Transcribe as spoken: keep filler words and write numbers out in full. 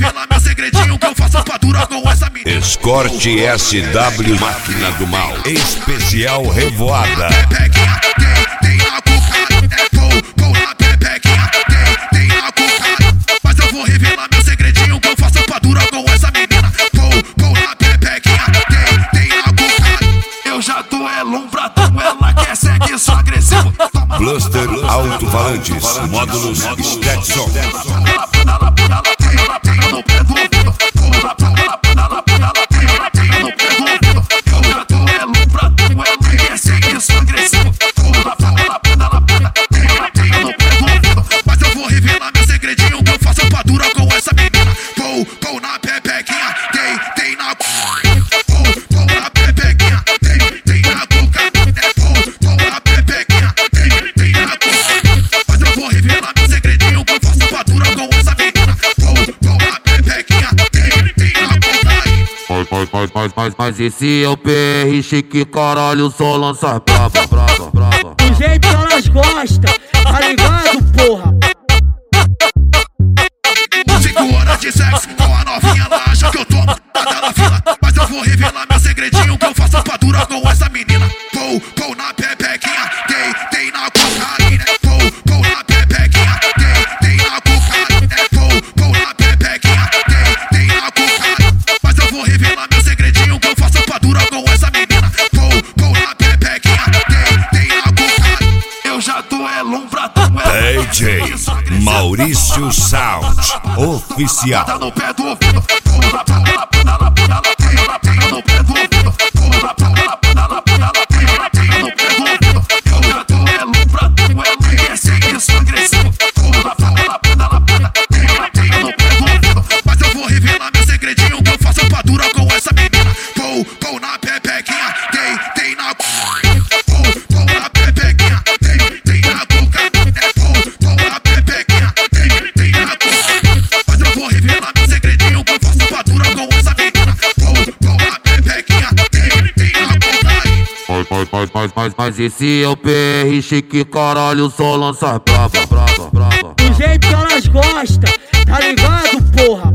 revelar meu segredinho que eu faço pra durar com essa menina. Escorte S W Máquina do Mal, especial Revoada. Pepequinha, tem, tem a culpa, é pou, pou na pepequinha, tem, tem a culpa. Mas eu vou revelar meu segredinho que eu faço pra durar com essa menina. Pou, pou na pepequinha, tem, tem a culpa. Eu já tô é lombradão, ela quer segue só agressivo. Bluster Alto-Falantes, módulos Stetson. Mas eu vou revelar meu segredinho que eu faço pra durar com essa menina. Pou, pou na pepequinha, tem, tem na pou, pou na pepequinha, tem, tem na cuca. É pou, pou na pepequinha, tem, tem na cuca. Mas eu vou revelar meu segredinho que eu faço pra durar com essa menina. Pou, pou na pepequinha, tem, tem na cuca. Mas, mas, mas, mas, mas esse é o P R chique, caralho, só lança brava, brava, brava. Do jeito que elas gostam, tá ligado, porra? Cinco horas de sexo com a novinha, ela acha que eu tô nada na fila. Mas eu vou revelar meu segredinho que eu faço pra durar com essa menina. Pou, pou na pepequinha, tem, tem na cocaína. Pou, pou na pepequinha, tem, tem na cocaína. É pou, pou na pepequinha, tem, tem na cocaína. Mas eu vou revelar meu segredinho que eu faço pra durar com essa menina. Pou, pou na pepequinha, tem, tem na cocaína. Eu já tô é lombradão, D J Maurício Sound Oficial. tá no pé do ouvido. Pula, pula, pula, pula, pula, pula no pé do ouvido. Pula, pula, pula, pula, pula no pé do ouvido. Eu já tô é lombradão, ela quer seguir isso agressivo. Pula, pula, pula, pula, pula no pé do ouvido. Mas eu vou revelar meu segredinho que eu faço pra durar com essa menina. Pou, pou na pepequinha, tem, tem na pou, pou na pepequinha, tem, tem na cuca. É pou, pou na pepequinha, tem, tem na cuca. Mas eu vou revelar meu segredinho que eu faço pra durar com essa menina. Pou, pou na pepequinha, tem, tem na cuca. Mas, mas, mas, mas, mas, mas esse é o P R chique, caralho, só lança brava, brava, brava. Do jeito que elas gostam, tá ligado, porra?